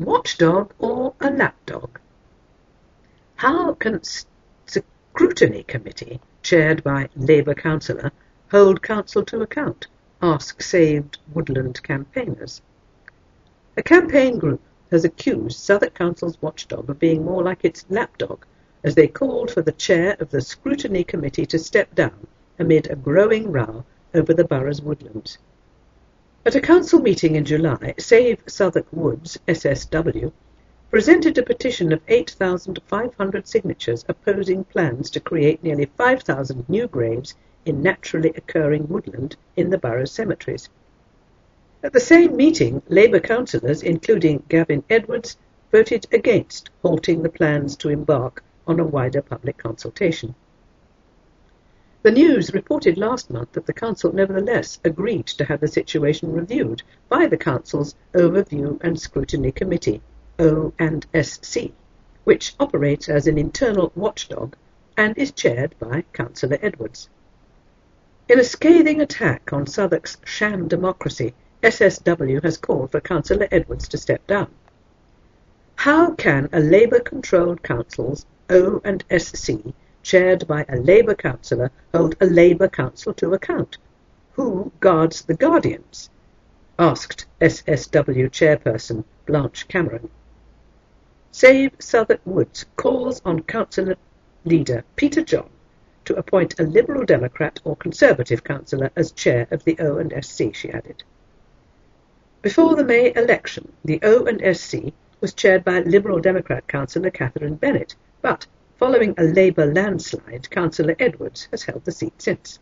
watchdog or a lapdog? How can scrutiny committee, chaired by Labour councillor, hold council to account? Ask Saved Woodland campaigners. A campaign group has accused Southwark Council's watchdog of being more like its lapdog, as they called for the chair of the scrutiny committee to step down amid a growing row over the borough's woodlands. At a council meeting in July, Save Southwark Woods, SSW, presented a petition of 8,500 signatures opposing plans to create nearly 5,000 new graves in naturally occurring woodland in the borough's cemeteries. At the same meeting, Labour councillors, including Gavin Edwards, voted against halting the plans to embark on a wider public consultation. The News reported last month that the council nevertheless agreed to have the situation reviewed by the council's Overview and Scrutiny Committee, O&SC, which operates as an internal watchdog and is chaired by Councillor Edwards. In a scathing attack on Southwark's sham democracy, SSW has called for Councillor Edwards to step down. How can a Labour-controlled council's O&SC, chaired by a Labour councillor, hold a Labour council to account? Who guards the guardians? Asked SSW chairperson Blanche Cameron. Save Southwark Woods calls on councillor leader Peter John to appoint a Liberal Democrat or Conservative councillor as chair of the O&SC, she added. Before the May election, the O&SC was chaired by Liberal Democrat councillor Catherine Bennett, but following a Labour landslide, Councillor Edwards has held the seat since.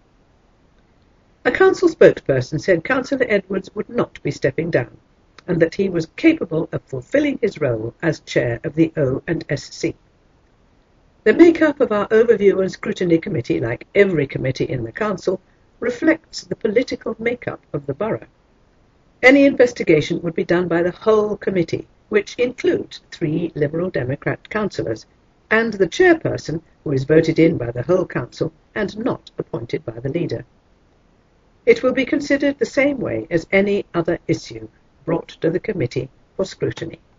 A council spokesperson said Councillor Edwards would not be stepping down, and that he was capable of fulfilling his role as chair of the O&SC. The make-up of our Overview and Scrutiny Committee, like every committee in the council, reflects the political make-up of the borough. Any investigation would be done by the whole committee, which includes 3 Liberal Democrat councillors, and the chairperson, who is voted in by the whole council and not appointed by the leader. It will be considered the same way as any other issue brought to the committee for scrutiny.